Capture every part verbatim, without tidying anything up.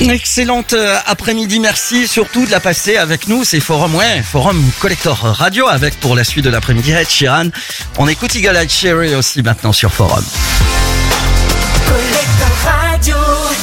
Excellente après-midi, merci surtout de la passer avec nous, c'est Forum, ouais, Forum Collector Radio avec pour la suite de l'après-midi Ed Sheeran. On écoute Eagle Eye Cherry aussi maintenant sur Forum. Collector Radio.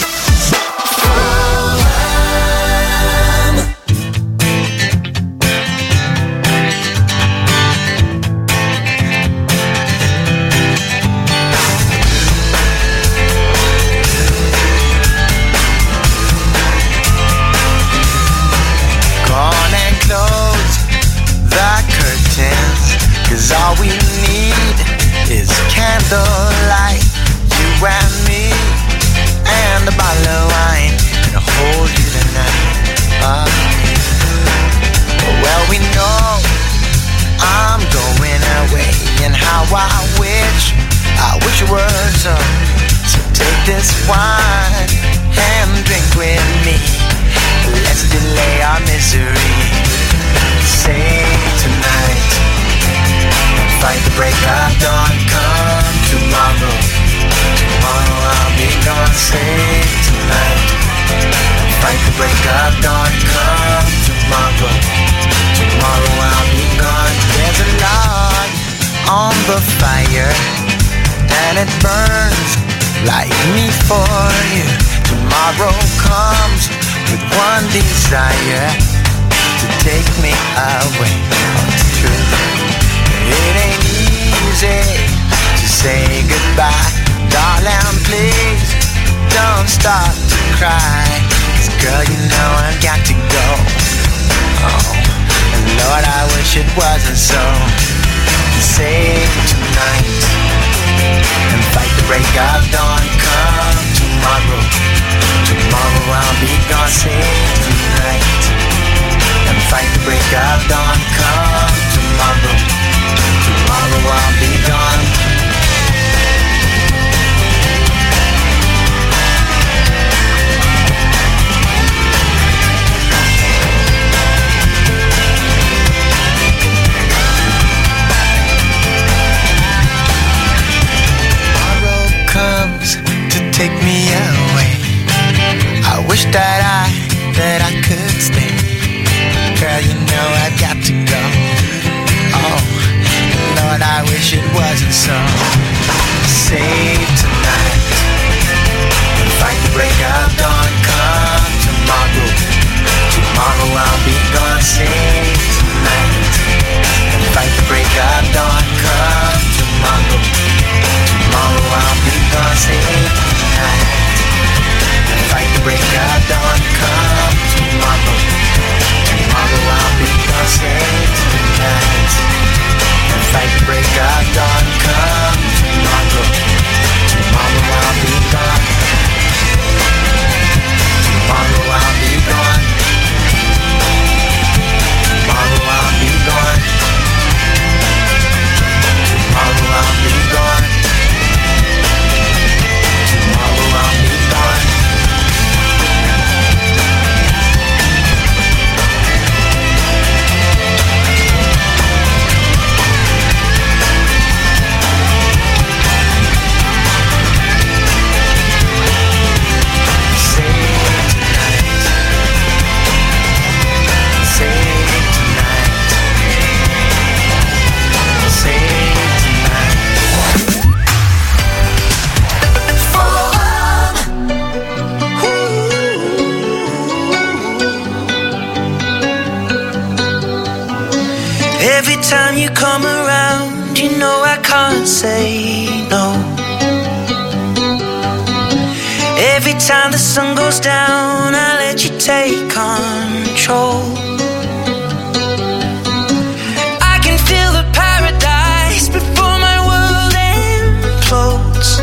Cause all we need is candlelight, you and me, and a bottle of wine, and I'll hold you tonight. Uh, well, we know I'm going away, and how I wish, I wish it were so. So take this wine and drink with me. Let's delay our misery. Say tonight, fight the break of dawn, come tomorrow. Tomorrow I'll be gone, say tonight. Fight the break of dawn, come tomorrow. Tomorrow I'll be gone. There's a log on the fire, and it burns like me for you. Tomorrow comes with one desire, to take me away. Oh, it's true. It ain't easy to say goodbye. Darling, please don't start to cry. Cause girl, you know I've got to go. Oh, and Lord, I wish it wasn't so. Save tonight and fight the break of dawn. Come tomorrow. Tomorrow I'll be gone. Save tonight and fight the break of dawn. Come tomorrow. Tomorrow I'll be gone. Tomorrow comes to take me away. I wish that I, that I could stay. Girl, you know I've got to go. Oh, Lord, I wish it wasn't so. Save tonight and fight the break of dawn. Come tomorrow. Tomorrow I'll be gone. Save tonight and fight the break of dawn. Come tomorrow. Tomorrow I'll be gone. Save tonight and fight the break of dawn. Come tomorrow. Tomorrow I'll be gone. Save tonight. Fight the break of dawn, come tomorrow. Tomorrow I'll be gone. Tomorrow I'll be gone. Tomorrow I'll be gone. Tomorrow I'll be gone. Tomorrow I'll be gone. Every time you come around, you know I can't say no. Every time the sun goes down, I let you take control. I can feel the paradise before my world implodes.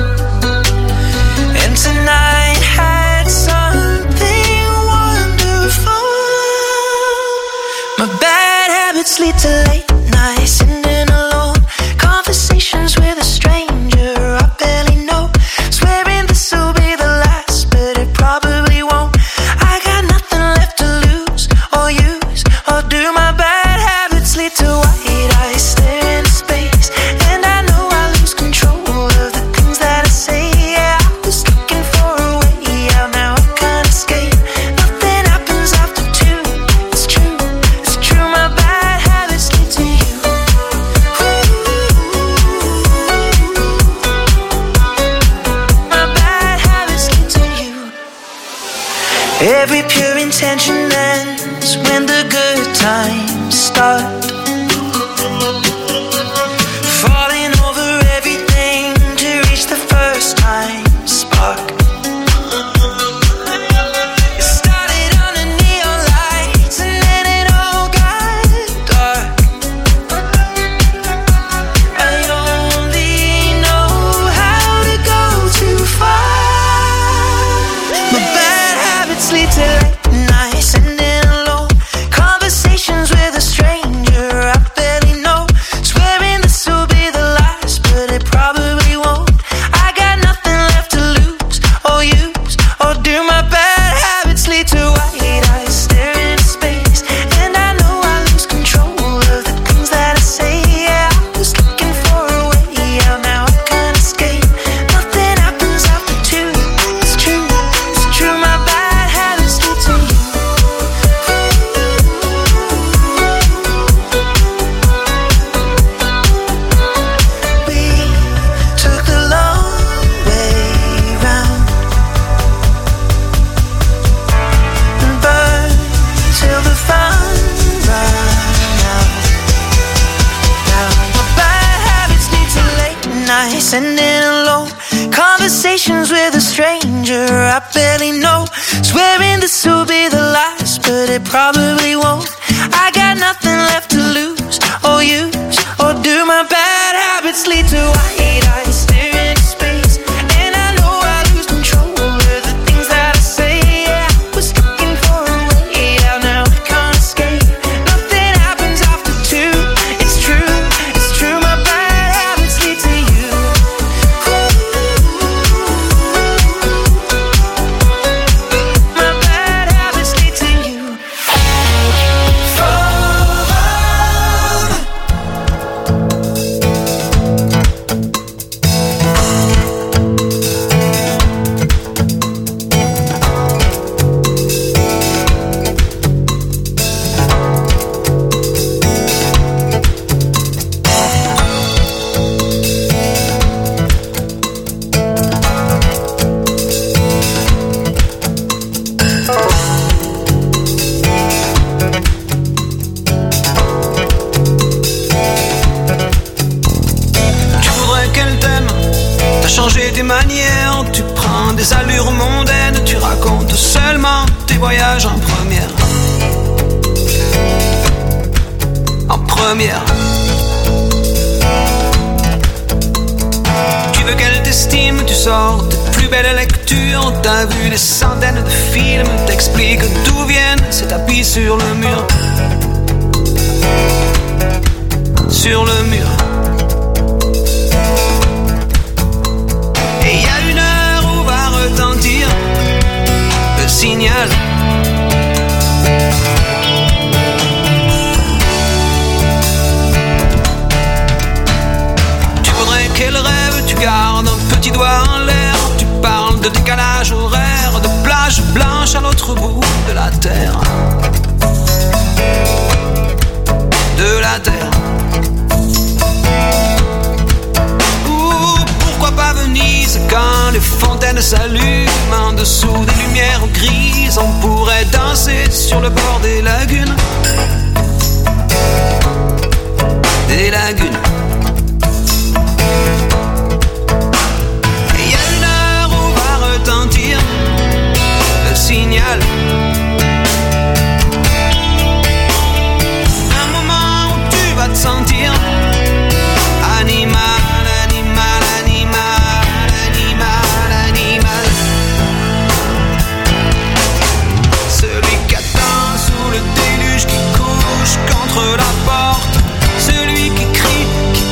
And tonight had something wonderful. My bad habits lead to late nights, sitting alone, conversations with a stranger I barely know, swearing this will be the last, but it probably won't. I got nothing left to lose Every pure intention ends when the good times start. Falling over everything to reach the first time spark. It started under neon lights and then it all got dark. I only know how to go too far. My bad habits lead to late nights and then alone conversations with a stranger I barely know. Swearing this will be the last, but it probably won't. I got nothing left to lose or use or do. My bad habits lead to white eyes staring into space, and I know I lose control of the things that I say. Yeah, I was looking for a way out, now I can't escape. Nothing happens after two. It's true, it's true. My bad habits lead to you. We took the long way round and burned till the fun ran out. Now my bad habits lead to late nights and in alone conversations with a stranger I barely know. Swearing this will be the last, but it probably won't. I got nothing left to lose or use or do. My bad habits lead to white eyes staring into space, and I know I lose control of the things that I say. Yeah, I was looking for a way out, now I can't escape. Nothing happens after two. It's true, it's true. My bad habits lead to you. My bad habits lead to you. Tu voudrais qu'elle t'aime, t'as changé tes manières, tu prends des allures mondaines, tu racontes seulement tes voyages en première. En première. Tu veux qu'elle t'estime, tu sors tes plus belles lectures, t'as vu des centaines de films, t'expliques d'où viennent ces tapis sur le mur. Sur le mur. Et il y a une heure où va retentir le signal. Tu voudrais qu'elle rêve, tu gardes un petit doigt en l'air, tu parles de décalage horaire, de plage blanche à l'autre bout de la terre. De la terre. Ou pourquoi pas Venise quand les fontaines s'allument en dessous des lumières grises, on pourrait danser sur le bord des lagunes. Des lagunes. Et il y a une heure où va retentir le signal. Un moment où tu vas te sentir animal, animal, animal, animal, animal. Celui qui attend sous le déluge, qui couche contre la porte, celui qui crie, qui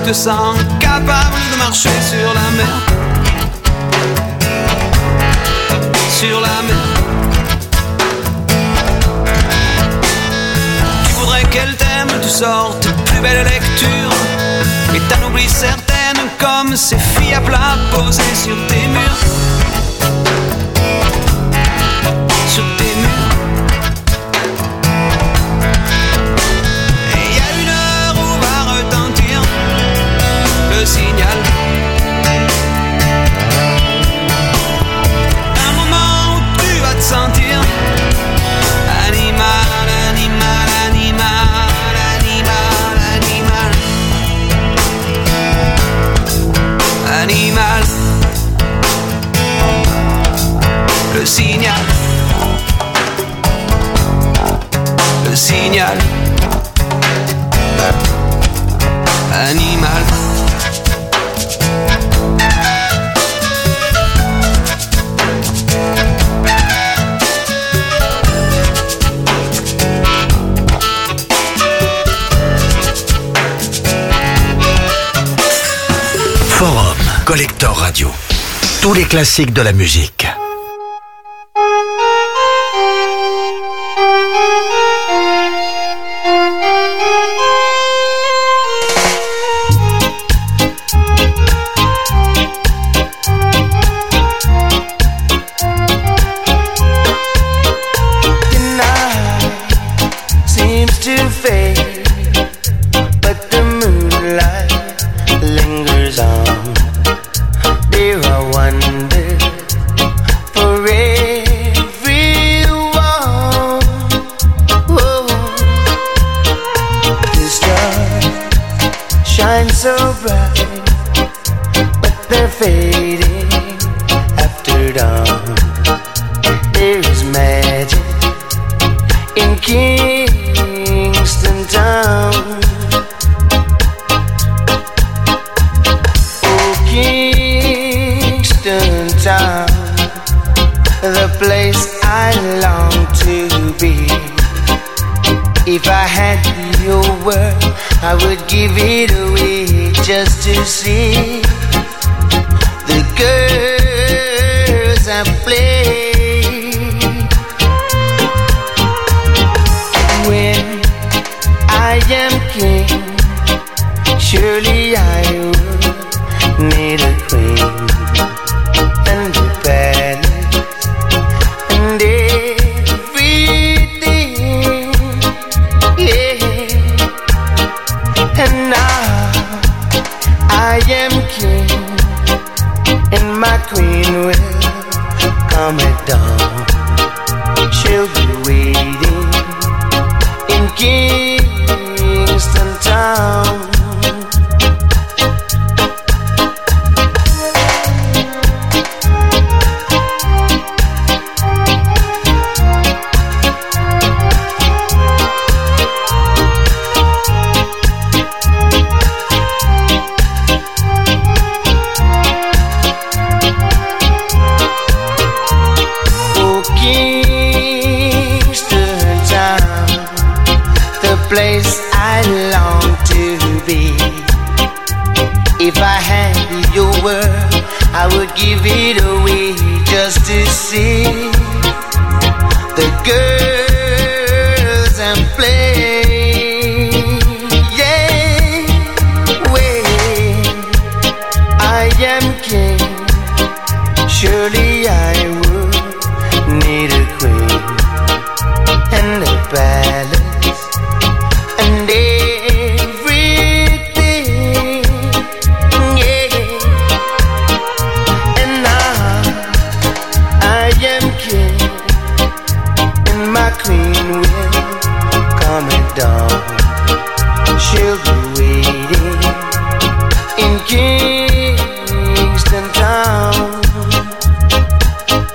te sens capable de marcher sur la mer. Sur la mer. Tu voudrais qu'elle t'aime, tu sors tes plus belles lectures et t'en oublies certaines comme ces filles à plat posées sur tes murs. Sur tes murs. Et y a une heure où va retentir le signal. Un moment où tu vas te sentir animal, animal, animal, animal, animal. Animal. Le signal. Le signal. Animal. Forum Collector Radio. Tous les classiques de la musique. Kingston Town.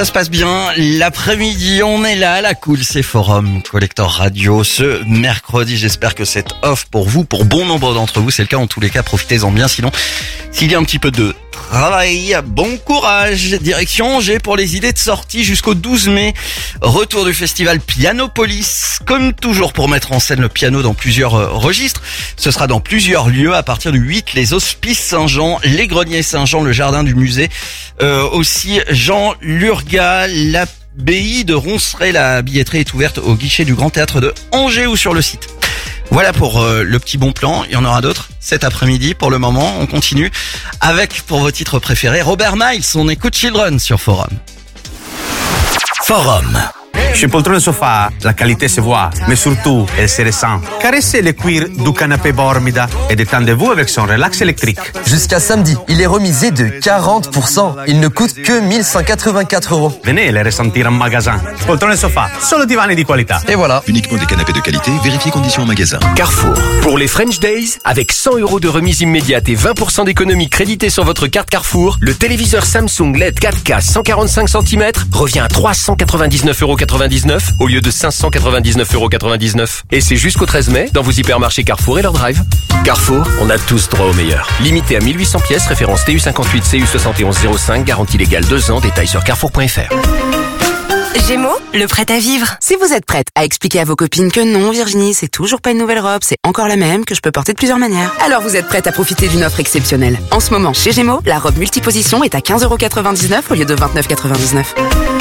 ça se passe bien. L'après-midi, on est là, la cool, c'est Forum Collector Radio ce mercredi. J'espère que c'est off pour vous, pour bon nombre d'entre vous. C'est le cas en tous les cas, profitez-en bien. Sinon, s'il y a un petit peu de travail, bon courage. Direction Angers pour les idées de sortie jusqu'au douze mai. Retour du festival Pianopolis. Comme toujours pour mettre en scène le piano dans plusieurs euh, registres. Ce sera dans plusieurs lieux à partir du huit, les Hospices Saint-Jean, les Greniers Saint-Jean, le jardin du musée. Euh, aussi Jean Lurga, l'abbaye de Ronceret. La billetterie est ouverte au guichet du Grand Théâtre de Angers ou sur le site. Voilà pour euh, le petit bon plan. Il y en aura d'autres cet après-midi. Pour le moment, on continue avec, pour vos titres préférés, Robert Miles. On écoute Children sur Forum. Forum. Chez Poltrone Sofa, la qualité se voit, mais surtout, elle se ressent. Caressez le cuir du canapé Bormida et détendez-vous avec son relax électrique. Jusqu'à samedi, il est remisé de quarante pour cent. Il ne coûte que mille cent quatre-vingt-quatre euros. Venez le ressentir en magasin. Poltrone Sofa, solo divani di qualità. Et voilà. Uniquement des canapés de qualité, vérifiez conditions en magasin. Carrefour. Pour les French Days, avec cent euros de remise immédiate et vingt pour cent d'économie créditée sur votre carte Carrefour, le téléviseur Samsung L E D quatre K cent quarante-cinq centimètres revient à trois cent quatre-vingt-dix-neuf euros quatre-vingt-dix-neuf au lieu de cinq cent quatre-vingt-dix-neuf euros quatre-vingt-dix-neuf. Et c'est jusqu'au treize mai dans vos hypermarchés Carrefour et leur drive. Carrefour, on a tous droit au meilleur. Limité à mille huit cents pièces, référence T U cinquante-huit C U soixante et onze zéro cinq, garantie légale deux ans, détails sur carrefour point f r. Gémeaux, le prêt à vivre. Si vous êtes prête à expliquer à vos copines que non, Virginie, c'est toujours pas une nouvelle robe, c'est encore la même, que je peux porter de plusieurs manières, alors vous êtes prête à profiter d'une offre exceptionnelle. En ce moment, chez Gémeaux, la robe multiposition est à quinze euros quatre-vingt-dix-neuf au lieu de vingt-neuf euros quatre-vingt-dix-neuf.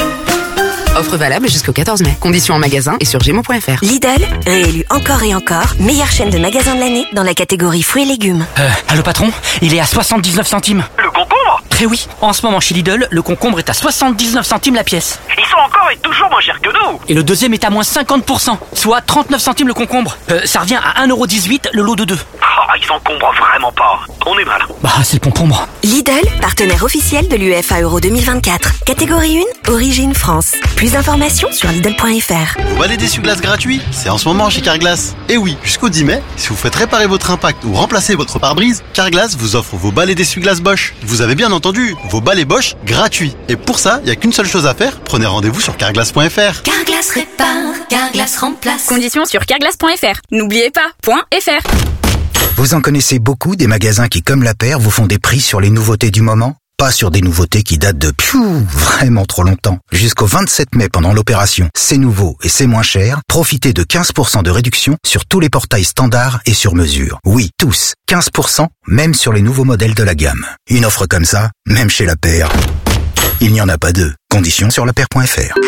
Offre valable jusqu'au quatorze mai. Conditions en magasin et sur gémeaux point f r. Lidl, réélu encore et encore, meilleure chaîne de magasins de l'année dans la catégorie fruits et légumes. Euh, allô patron, il est à soixante-dix-neuf centimes. Le concombre ? Eh oui, en ce moment chez Lidl, le concombre est à soixante-dix-neuf centimes la pièce. Ils sont encore et toujours moins chers que nous. Et le deuxième est à moins cinquante pour cent, soit trente-neuf centimes le concombre. Euh, ça revient à un euro dix-huit le lot de deux. Oh, ils encombrent vraiment pas. On est mal. Bah, c'est le concombre. Lidl, partenaire officiel de l'U E F A Euro deux mille vingt-quatre. Catégorie un, origine France. Plus d'informations sur Lidl point f r. Vous balai d'essuie-glace gratuit, c'est en ce moment chez Carglass. Et oui, jusqu'au dix mai, si vous faites réparer votre impact ou remplacer votre pare-brise, Carglass vous offre vos balais d'essuie-glace Bosch. Vous avez bien entendu, vos balais Bosch gratuits. Et pour ça, il n'y a qu'une seule chose à faire, prenez rendez-vous sur carglass point f r. Carglass répare, Carglass remplace. Conditions sur carglass point f r. N'oubliez pas, .fr. Vous en connaissez beaucoup des magasins qui, comme la paire, vous font des prix sur les nouveautés du moment? Pas sur des nouveautés qui datent de piou, vraiment trop longtemps. Jusqu'au vingt-sept mai pendant l'opération C'est nouveau et c'est moins cher, profitez de quinze pour cent de réduction sur tous les portails standards et sur mesure. Oui, tous, quinze pour cent, même sur les nouveaux modèles de la gamme. Une offre comme ça, même chez la paire, il n'y en a pas deux. Conditions sur la paire point f r.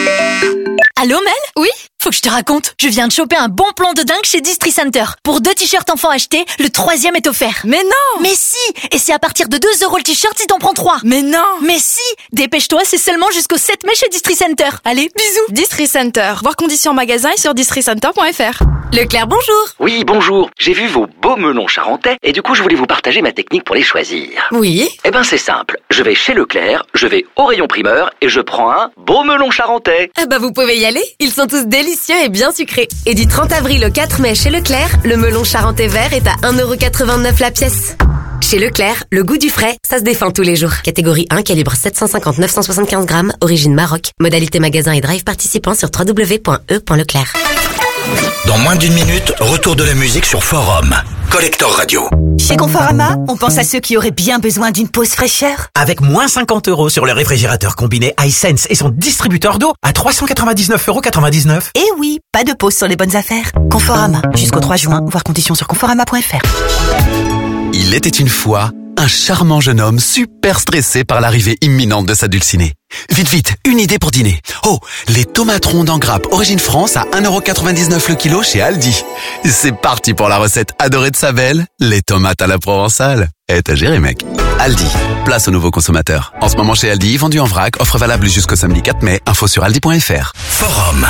Allô Mel ? Oui ? Faut que je te raconte. Je viens de choper un bon plan de dingue chez Distri Center. Pour deux t-shirts enfants achetés, le troisième est offert. Mais non! Mais si! Et c'est à partir de deux euros le t-shirt si t'en prends trois. Mais non! Mais si! Dépêche-toi, c'est seulement jusqu'au sept mai chez Distri Center. Allez, bisous! Distri Center. Voir conditions en magasin et sur distri center point f r. Leclerc, bonjour! Oui, bonjour. J'ai vu vos beaux melons charentais et du coup, je voulais vous partager ma technique pour les choisir. Oui? Eh ben, c'est simple. Je vais chez Leclerc, je vais au rayon primeur et je prends un beau melon charentais. Eh ben, vous pouvez y aller. Ils sont tous délicieux et bien sucrés. Et du trente avril au quatre mai chez Leclerc, le melon charentais vert est à un euro quatre-vingt-neuf la pièce. Chez Leclerc, le goût du frais, ça se défend tous les jours. Catégorie un, calibre sept cent cinquante à neuf cent soixante-quinze grammes, origine Maroc. Modalité magasin et drive participant sur w w w point e point leclerc. Dans moins d'une minute, retour de la musique sur Forum. Collector Radio. Chez Conforama, on pense à ceux qui auraient bien besoin d'une pause fraîcheur. Avec moins cinquante euros sur le réfrigérateur combiné iSense et son distributeur d'eau à trois cent quatre-vingt-dix-neuf euros quatre-vingt-dix-neuf. Et oui, pas de pause sur les bonnes affaires. Conforama, jusqu'au trois juin, voir conditions sur conforama point f r. Il était une fois un charmant jeune homme super stressé par l'arrivée imminente de sa dulcinée. Vite, vite, une idée pour dîner. Oh, les tomates rondes en grappe origine France à un euro quatre-vingt-dix-neuf le kilo chez Aldi. C'est parti pour la recette adorée de sa belle, les tomates à la provençale. Eh, t'as géré, mec. Aldi, place aux nouveaux consommateurs. En ce moment chez Aldi, vendu en vrac, offre valable jusqu'au samedi quatre mai. Info sur aldi point f r. Forum.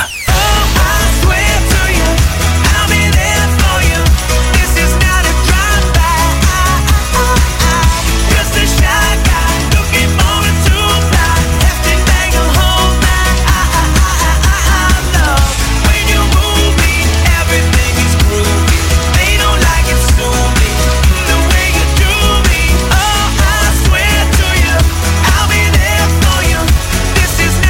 This is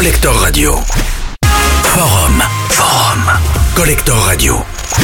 Collector Radio. Forum. Forum. Collector Radio.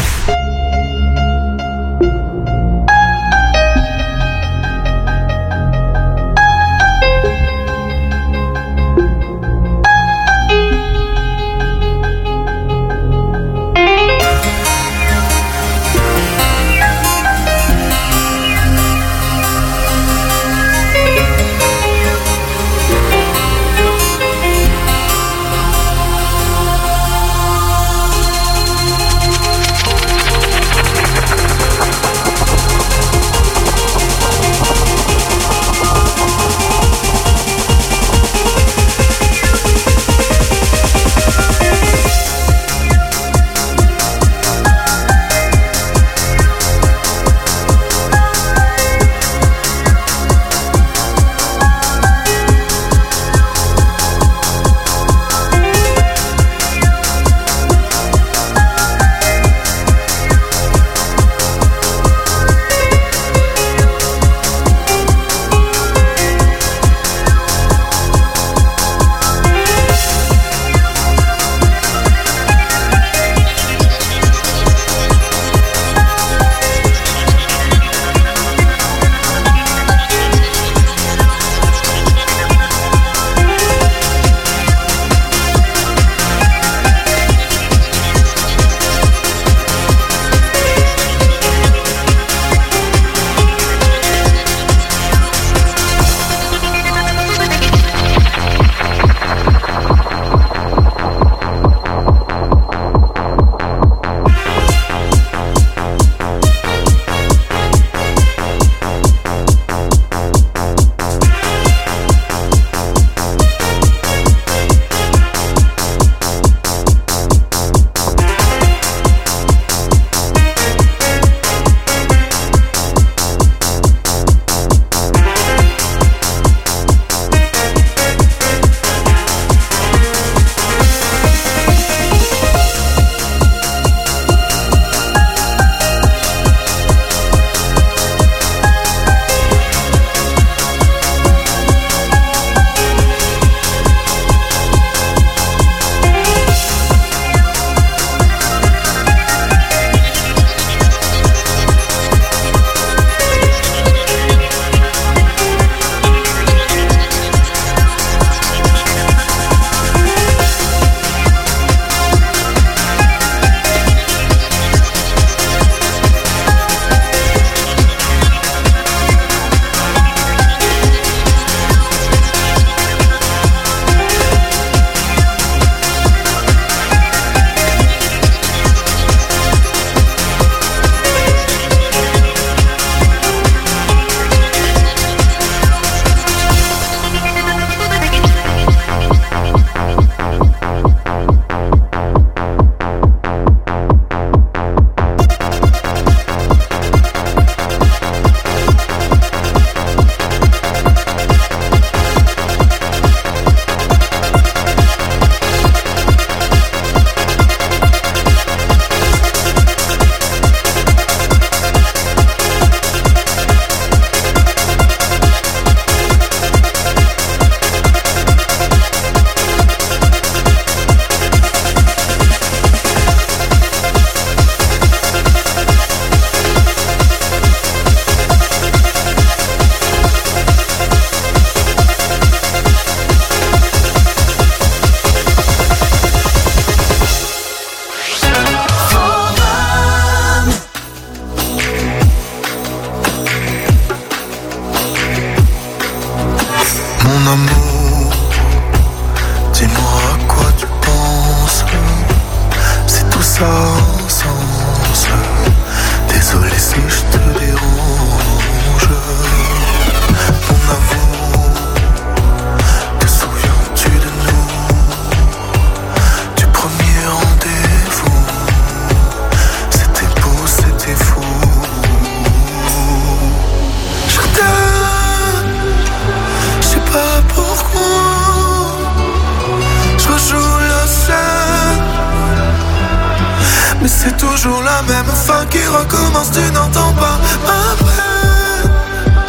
C'est toujours la même fin qui recommence, tu n'entends pas ma peine.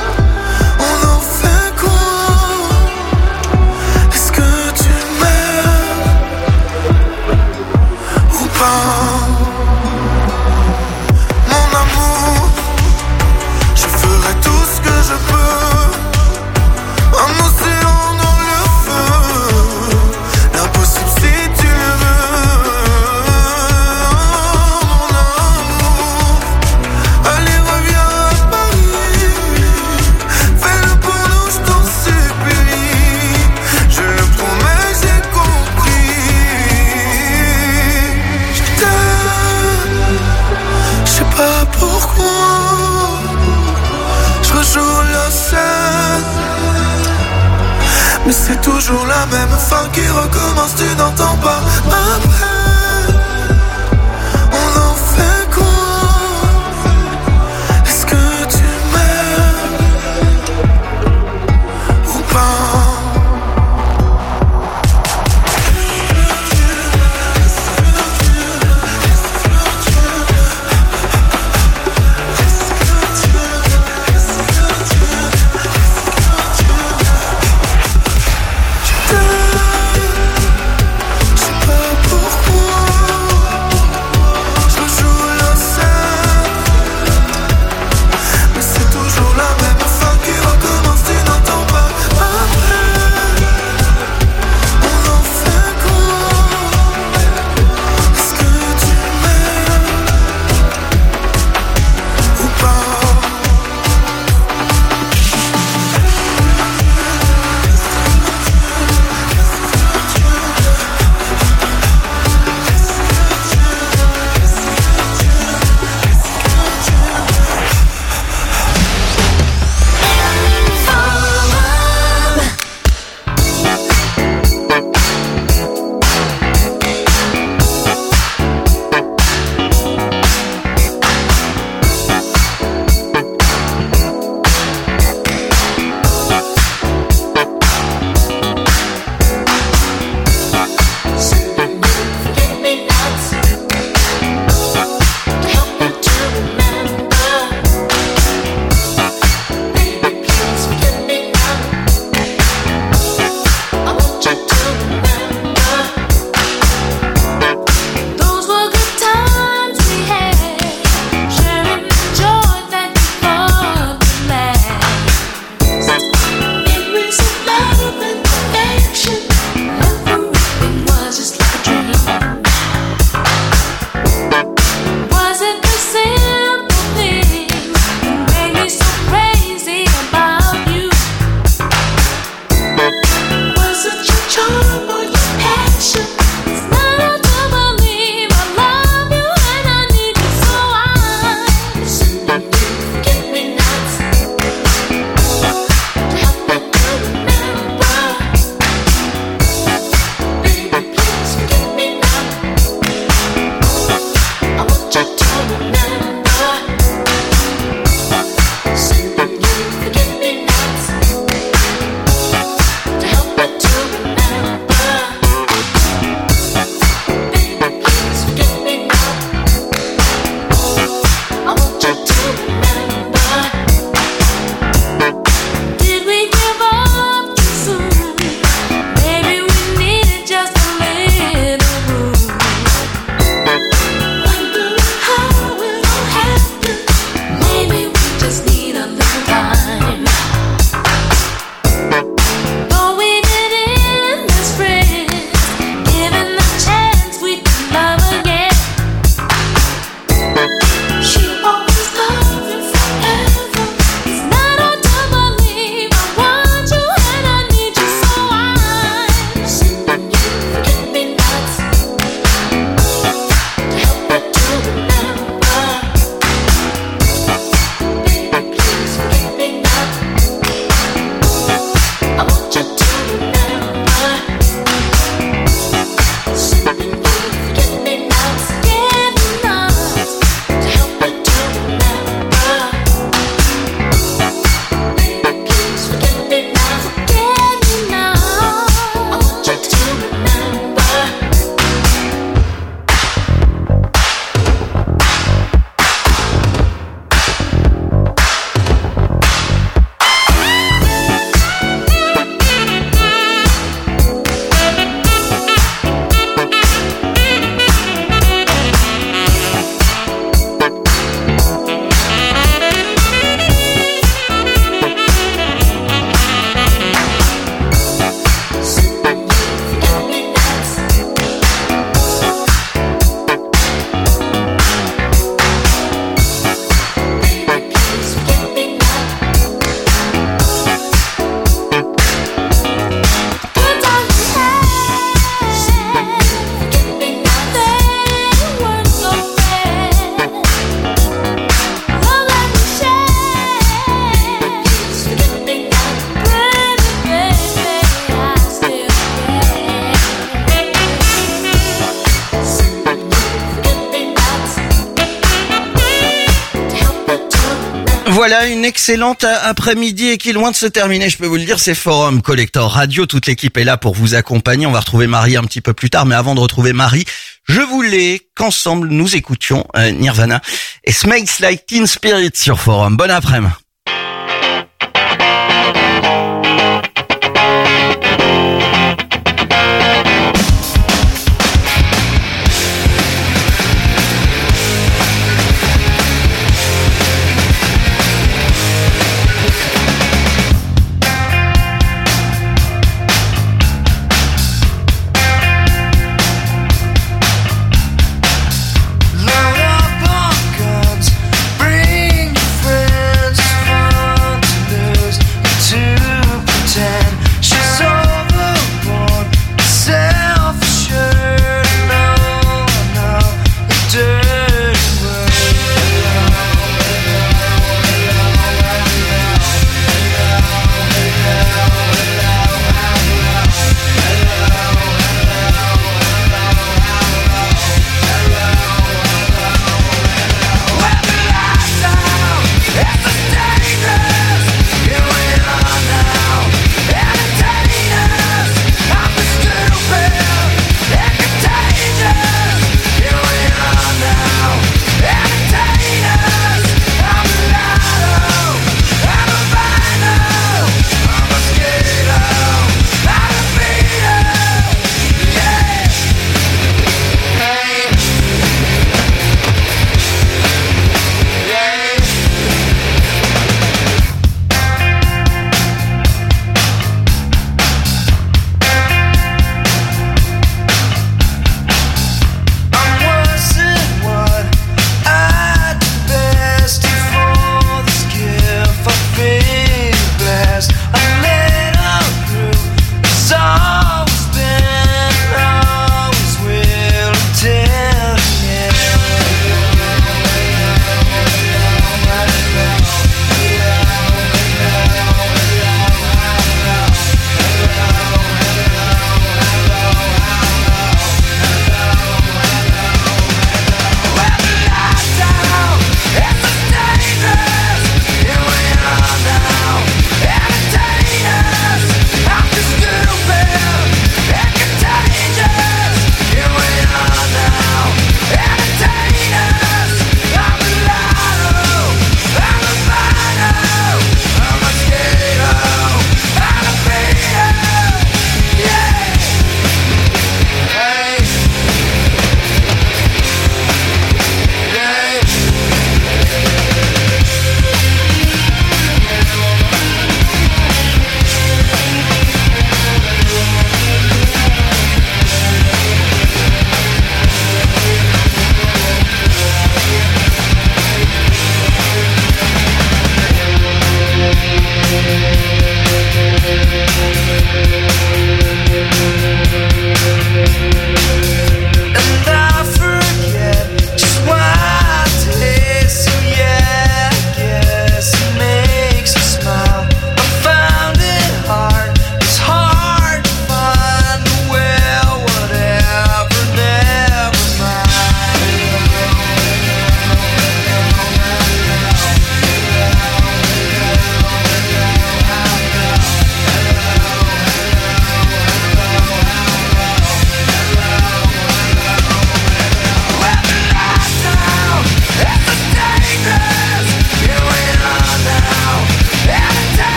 On en fait quoi? Est-ce que tu m'aimes? je peux. Un océan dans le feu, l'impossible si tu le veux. Mon amour, allez reviens à Paris. Fais-le pour nous, je t'en supplie. Je le promets, j'ai compris. Je t'aime, je sais pas pourquoi. Je rejoue la scène, mais c'est toujours la même fin qui recommence, tu n'entends pas ma peine. On en fait quoi? Est-ce que tu m'aimes ou pas? Je sais pas pourquoi. Voilà une excellente après-midi et qui est loin de se terminer, je peux vous le dire, c'est Forum Collector Radio. Toute l'équipe est là pour vous accompagner. On va retrouver Marie un petit peu plus tard, mais avant de retrouver Marie, je voulais qu'ensemble nous écoutions euh, Nirvana et Smells Like Teen Spirit sur Forum. Bon après-midi.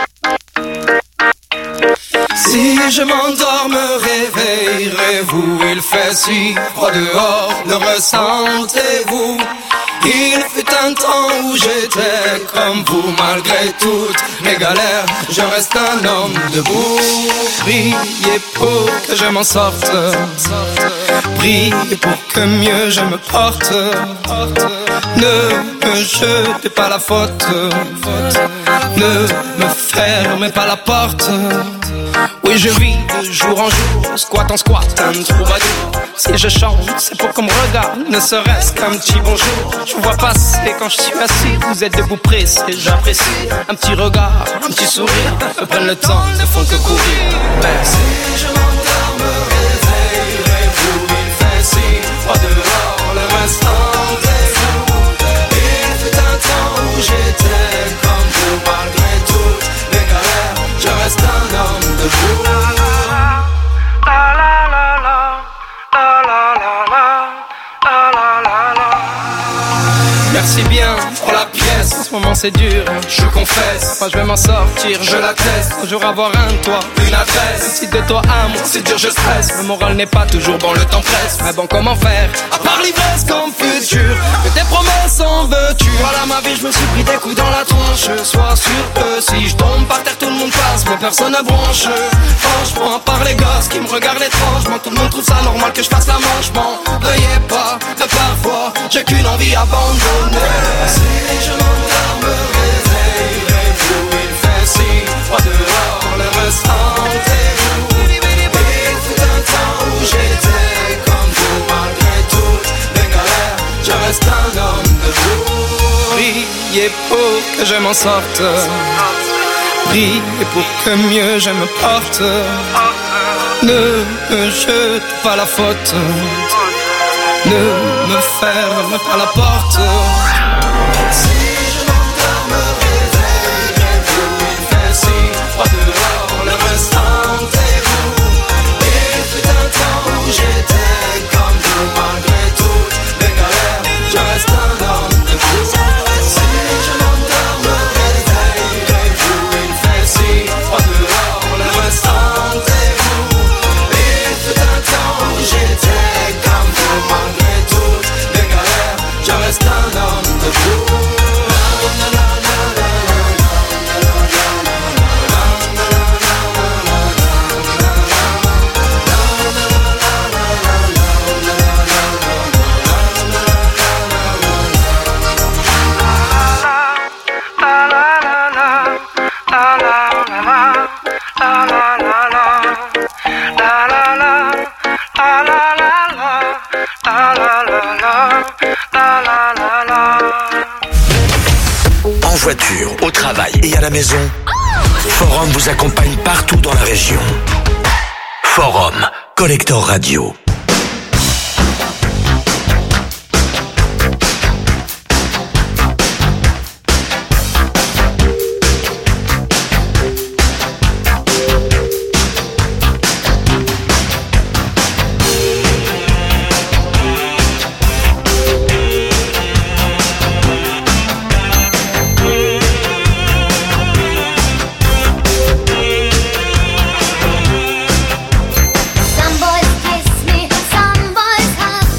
Si je m'endors, me réveillerez-vous? il fait si froid dehors, le ressentez-vous? Il fut un temps où j'étais comme vous, malgré toutes mes galères, je reste un homme debout. Priez pour que je m'en sorte, priez pour que mieux je me porte. Ne me jetez pas la faute, ne me fermez pas la porte. Oui, je vis de jour en jour, squat en squat, un troubadour. Si je chante, c'est pour qu'on me regarde, ne serait-ce qu'un petit bonjour. Je vous vois passer quand je suis assis, vous êtes debout pressé, j'apprécie. Un petit regard, un petit sourire, me prennent le temps, ne font que courir. Merci. Je m'endors, me réveillerez-vous, il fait si froid dehors, le restant est vous. Il fut un temps où j'étais comme vous, malgré toutes mes galères, je reste un homme debout. Merci bien pour la pièce, en ce moment c'est dur, je confesse. Moi je vais m'en sortir, je l'atteste. Un jour avoir un toit, une adresse. Si de toi à moi c'est dur, je stresse. Le moral n'est pas toujours bon, le temps presse. Mais bon, comment faire, à part l'ivresse comme futur? Que tes promesses en veux-tu? Voilà ma vie, je me suis pris des coups dans la tronche. Sois sûr que si je tombe par terre, tout le monde passe, mais personne ne bronche. Franchement, à part les gosses qui me regardent étrangement, tout le monde trouve ça normal que je fasse la manche. M'en veuillez pas, que parfois j'ai qu'une envie abandonnée. Si je m'endors, me réveillerez-vous, il fait si froid dehors, le ressentez-vous? Il fut un temps où j'étais comme vous, malgré toutes mes galères, je reste un homme debout. Priez pour que je m'en sorte, priez pour que mieux je me porte. Ne me jete pas la faute, ne me ferme pas la porte. Si je m'endors, me réveillerez-vous, il fait si froid dehors, le ressentez-vous? Il fut un temps où j'étais comme vous, malgré toutes mes galères, je reste un homme debout. Si je m'endors, me réveillerez-vous, il fait si froid dehors, le ressentez-vous? Il fut un temps où j'étais comme vous, malgré toutes mes galères, je reste un homme debout. En voiture, au travail et à la maison, Forum vous accompagne partout dans la région. Forum, Collector Radio. Some boys kiss me, some boys have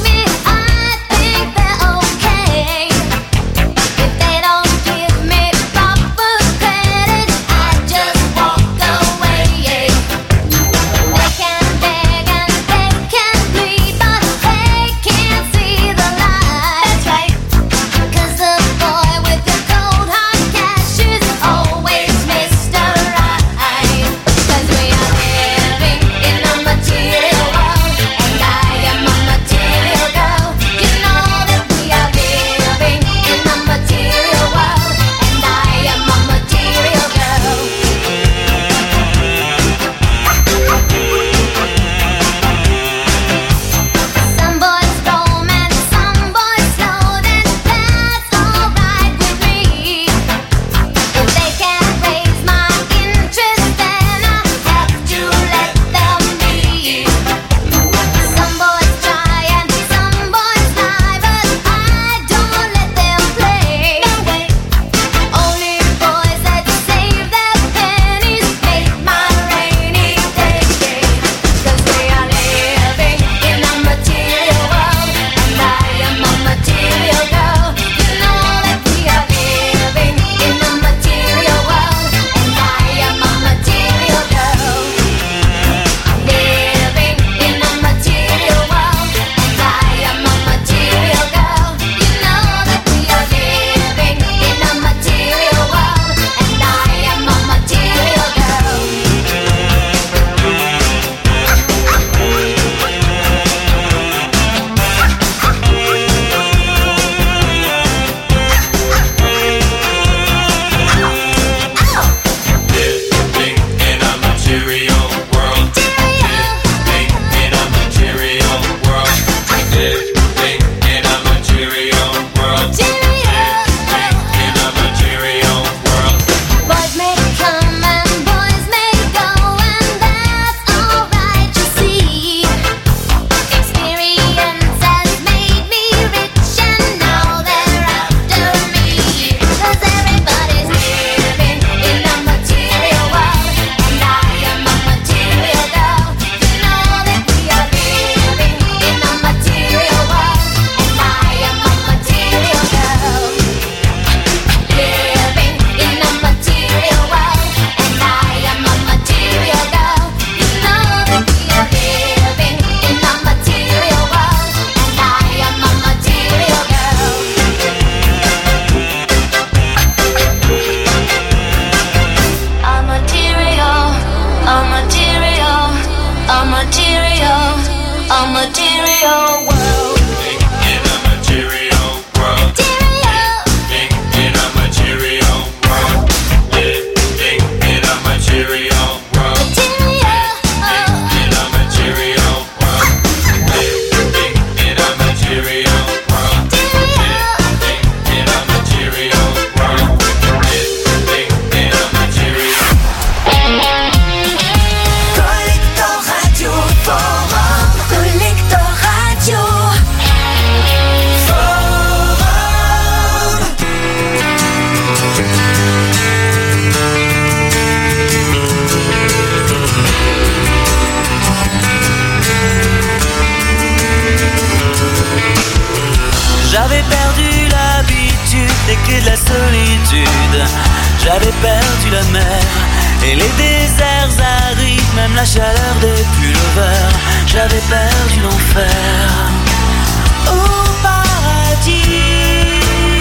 perdu l'habitude des clés de la solitude. J'avais perdu la mer et les déserts arides, même la chaleur des pullovers. J'avais perdu l'enfer au paradis.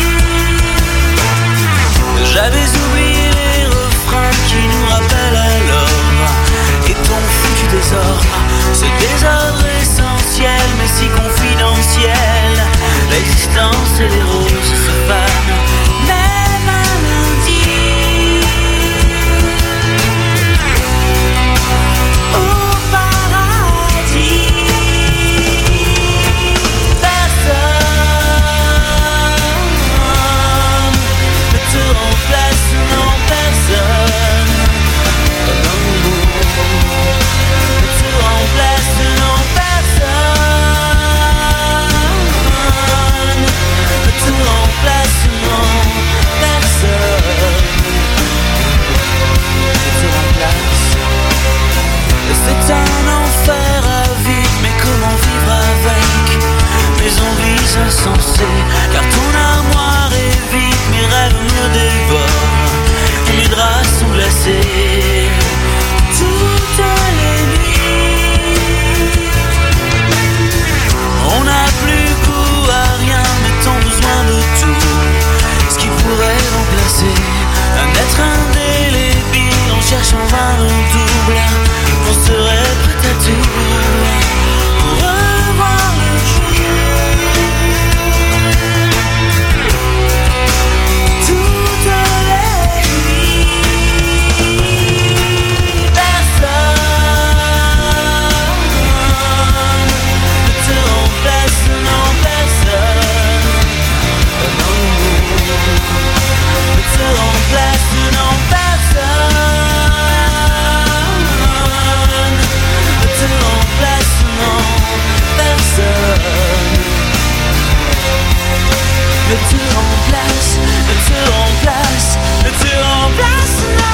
J'avais oublié les refrains qui nous rappellent à l'ordre et ton foutu désordre, ce désordre essentiel mais si confidentiel. L'existence et les roses se fanent même un lundi. Au paradis, personne ne te remplace, non personne. Non, ne te remplace, non personne. Ne te remplace, non personne. Ne te remplace. C'est un enfer à vivre, mais comment vivre avec mes envies insensées? Car ton armoire est vide, mes rêves me dévorent et mes draps sont glacés toutes les nuits. On n'a plus goût à rien, mais tant besoin de tout. Ce qui pourrait remplacer un être indélébile. On cherche en vain le double. On serait prêt à tout pour revoir le jour. Toutes les nuits, personne ne te remplace, non personne. Non, ne te remplace, non personne. Ne te remplace, non personne. Ne te remplace, ne te remplace, ne te remplace, non.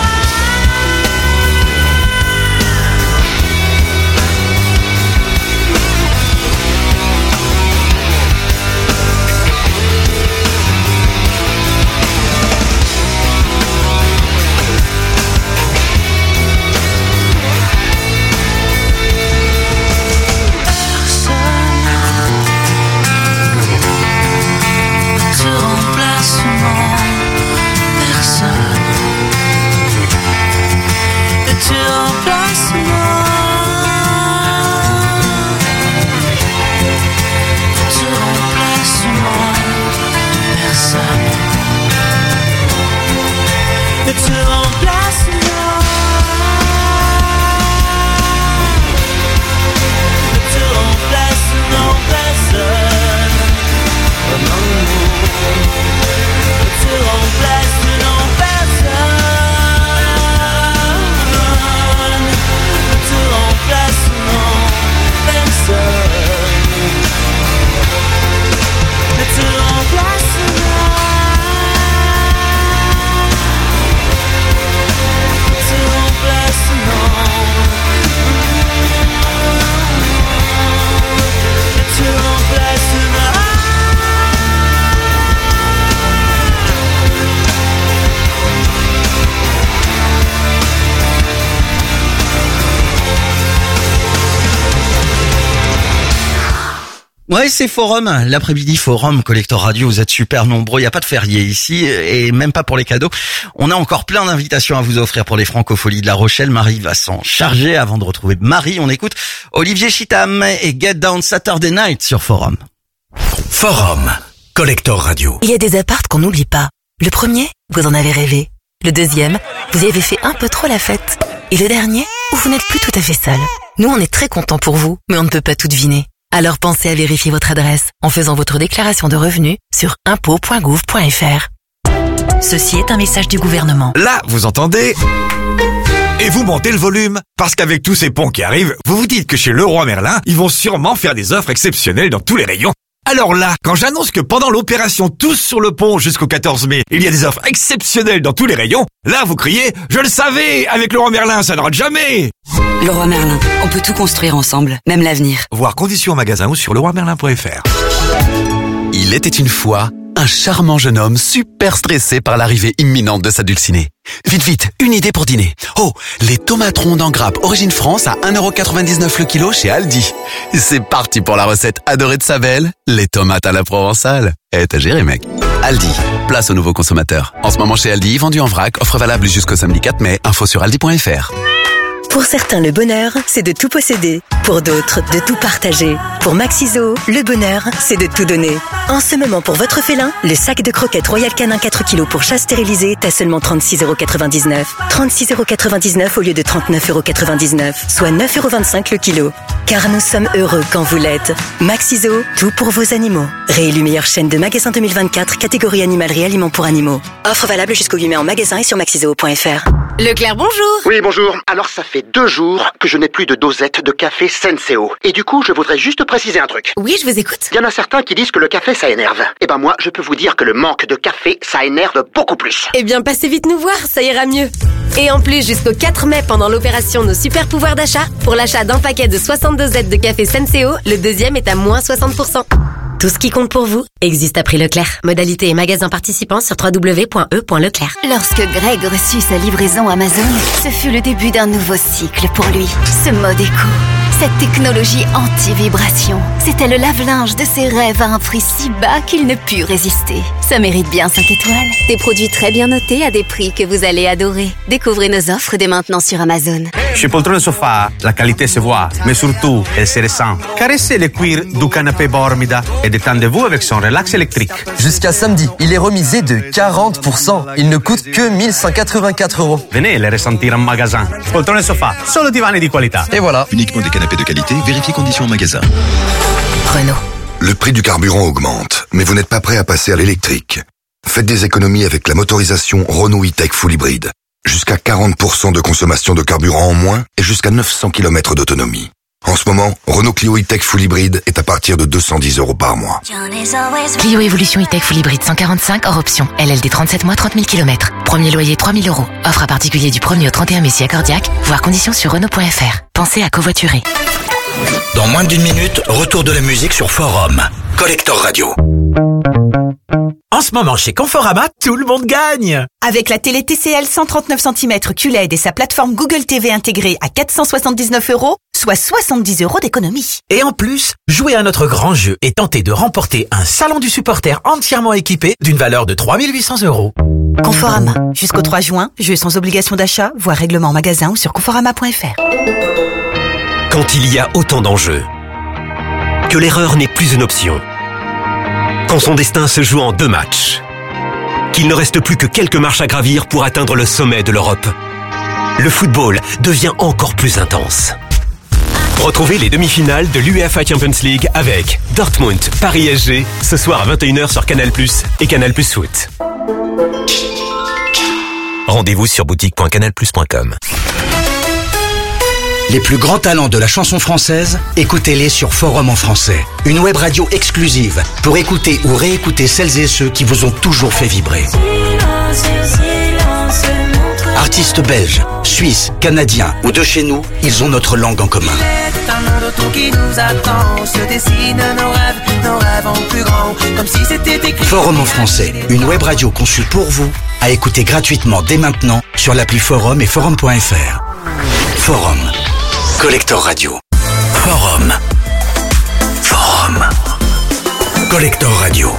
Ne te remplace, non. Ne te remplace, non personne. Oh non. Ne te remplace, non personne. Ne te remplace, non personne. Ne te remplace, non. Ouais, c'est Forum. L'après-midi, Forum, Collector Radio. Vous êtes super nombreux. Il n'y a pas de férié ici et même pas pour les cadeaux. On a encore plein d'invitations à vous offrir pour les Francopholies de La Rochelle. Marie va s'en charger. Avant de retrouver Marie, on écoute Olivier Chitam et Get Down Saturday Night sur Forum. Forum, Collector Radio. Il y a des appartes qu'on n'oublie pas. Le premier, vous en avez rêvé. Le deuxième, vous y avez fait un peu trop la fête. Et le dernier, où vous n'êtes plus tout à fait seul. Nous, on est très contents pour vous, mais on ne peut pas tout deviner. Alors pensez à vérifier votre adresse en faisant votre déclaration de revenus sur impôts point gouv point fr. Ceci est un message du gouvernement. Là, vous entendez ? Et vous montez le volume. Parce qu'avec tous ces ponts qui arrivent, vous vous dites que chez Leroy Merlin, ils vont sûrement faire des offres exceptionnelles dans tous les rayons. Alors là, quand j'annonce que pendant l'opération Tous sur le pont jusqu'au quatorze mai, il y a des offres exceptionnelles dans tous les rayons, là vous criez « Je le savais, avec Leroy Merlin, ça ne rate jamais !» Leroy Merlin, on peut tout construire ensemble, même l'avenir. Voir conditions en magasin ou sur leroy merlin point fr. Il était une fois un charmant jeune homme super stressé par l'arrivée imminente de sa dulcinée. Vite, vite, une idée pour dîner. Oh, les tomates rondes en grappe Origine France à un euro quatre-vingt-dix-neuf le kilo chez Aldi. C'est parti pour la recette adorée de sa belle, les tomates à la provençale. Eh, t'as géré, mec. Aldi, place aux nouveaux consommateurs. En ce moment chez Aldi, vendu en vrac, offre valable jusqu'au samedi quatre mai. Info sur aldi point fr. Pour certains, le bonheur, c'est de tout posséder. Pour d'autres, de tout partager. Pour Maxiso, le bonheur, c'est de tout donner. En ce moment, pour votre félin, le sac de croquettes Royal Canin quatre kilos pour chat stérilisé est à seulement trente-six euros quatre-vingt-dix-neuf. trente-six euros quatre-vingt-dix-neuf au lieu de trente-neuf euros quatre-vingt-dix-neuf, soit neuf euros vingt-cinq le kilo. Car nous sommes heureux quand vous l'êtes. Maxiso, tout pour vos animaux. Réélu meilleure chaîne de magasins deux mille vingt-quatre, catégorie animalerie aliments pour animaux. Offre valable jusqu'au huit mai en magasin et sur maxiso point fr. Leclerc, bonjour. Oui, bonjour. Alors, ça fait deux jours que je n'ai plus de dosette de café Senseo. Et du coup, je voudrais juste préciser un truc. Oui, je vous écoute. Il y en a certains qui disent que le café, ça énerve. Eh ben moi, je peux vous dire que le manque de café, ça énerve beaucoup plus. Eh bien, passez vite nous voir, ça ira mieux. Et en plus, jusqu'au quatre mai, pendant l'opération Nos Super Pouvoirs d'achat, pour l'achat d'un paquet de soixante-deux Z de café Senseo, le deuxième est à moins soixante pour cent. Tout ce qui compte pour vous existe à prix Leclerc. Modalité et magasins participants sur w w w point e point leclerc. Lorsque Greg reçut sa livraison Amazon, ce fut le début d'un nouveau cycle pour lui. Ce mode éco, cette technologie anti-vibration, c'était le lave-linge de ses rêves à un prix si bas qu'il ne put résister. Ça mérite bien cinq étoiles. Des produits très bien notés à des prix que vous allez adorer. Découvrez nos offres dès maintenant sur Amazon. Chez Poltrone Sofa, la qualité se voit, mais surtout, elle se ressent. Caressez le cuir du canapé Bormida et détendez-vous avec son relax électrique. Jusqu'à samedi, il est remisé de quarante pour cent. Il ne coûte que mille cent quatre-vingt-quatre euros. Venez le ressentir en magasin. Poltrone Sofa, solo divani di qualità. Et voilà. Uniquement des canapés de qualité, vérifiez conditions en magasin. Renault. Le prix du carburant augmente, mais vous n'êtes pas prêt à passer à l'électrique. Faites des économies avec la motorisation Renault E-Tech Full Hybrid. Jusqu'à quarante pour cent de consommation de carburant en moins et jusqu'à neuf cents kilomètres d'autonomie. En ce moment, Renault Clio E-Tech Full Hybrid est à partir de deux cent dix euros par mois. Clio Evolution E-Tech Full Hybrid cent quarante-cinq hors option. L L D trente-sept mois, trente mille kilomètres. Premier loyer trois mille euros. Offre à particulier du premier au trente et un mai si accordiaque. Voir conditions sur Renault point fr. Pensez à covoiturer. Dans moins d'une minute, retour de la musique sur Forum. Collector Radio. En ce moment, chez Conforama, tout le monde gagne! Avec la télé T C L cent trente-neuf centimètres Q L E D et sa plateforme Google T V intégrée à quatre cent soixante-dix-neuf euros, soit soixante-dix euros d'économie. Et en plus, jouez à notre grand jeu et tentez de remporter un salon du supporter entièrement équipé d'une valeur de trois mille huit cents euros. Conforama. Jusqu'au trois juin, jeu sans obligation d'achat, voire règlement en magasin ou sur conforama point fr. Quand il y a autant d'enjeux, que l'erreur n'est plus une option, quand son destin se joue en deux matchs, qu'il ne reste plus que quelques marches à gravir pour atteindre le sommet de l'Europe, le football devient encore plus intense. Retrouvez les demi-finales de l'UEFA Champions League avec Dortmund, Paris S G, ce soir à vingt et une heures sur Canal plus, et Canal plus Foot. Rendez-vous sur boutique point canal plus point com. Les plus grands talents de la chanson française, écoutez-les sur Forum en français. Une web radio exclusive pour écouter ou réécouter celles et ceux qui vous ont toujours fait vibrer. Artistes belges, suisses, canadiens ou de chez nous, ils ont notre langue en commun. Forum en français, une web radio conçue pour vous, à écouter gratuitement dès maintenant sur l'appli Forum et forum point fr. Forum. Collector Radio. Forum. Forum. Collector Radio.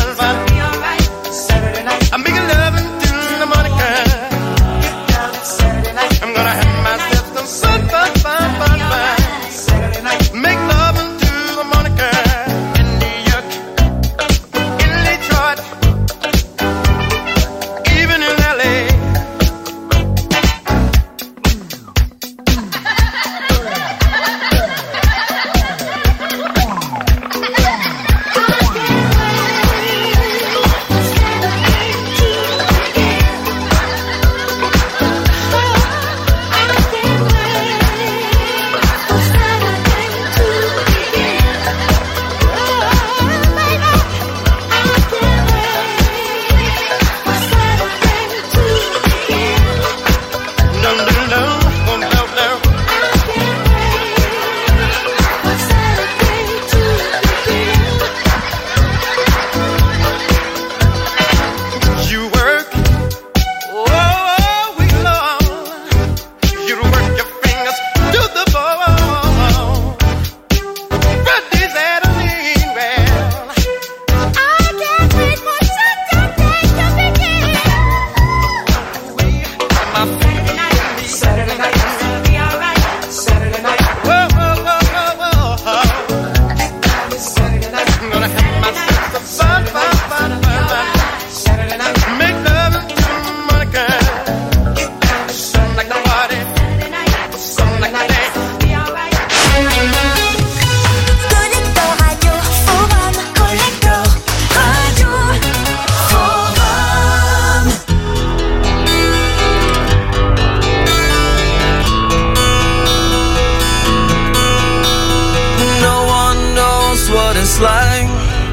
it's like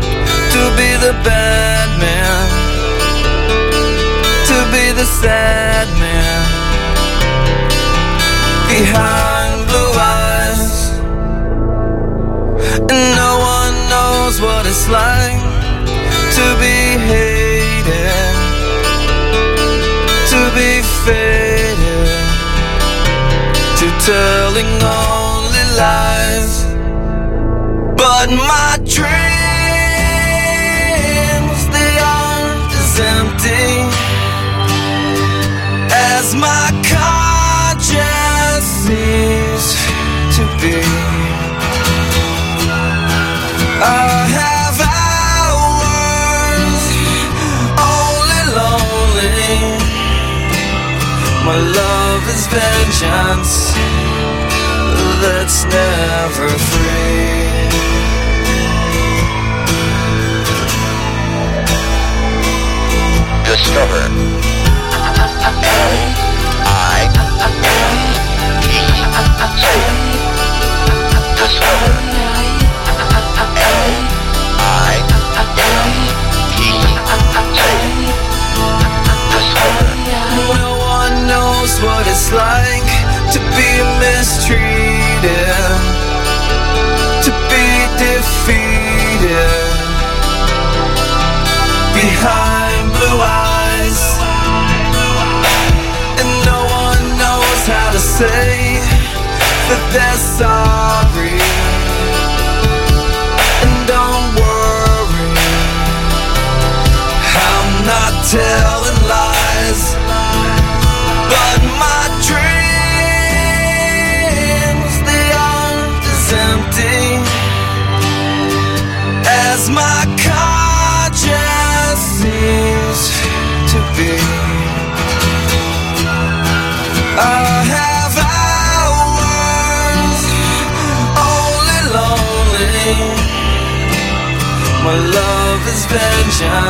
to be the bad man, to be the sad man behind blue eyes. And no one knows what it's like to be hated, to be faded, to telling only lies. But my dreams, they aren't as empty as my conscience seems to be. I have hours only lonely. My love is vengeance that's never free. Discover. I. Discover. I. Discover. No one knows what it's like to be mistreated, to be defeated behind blue eyes. And no one knows how to say that they're sorry. And don't worry, I'm not telling lies. But my dreams, they aren't as empty as my conscience seems to be. I have hours only lonely. My love is vengeance.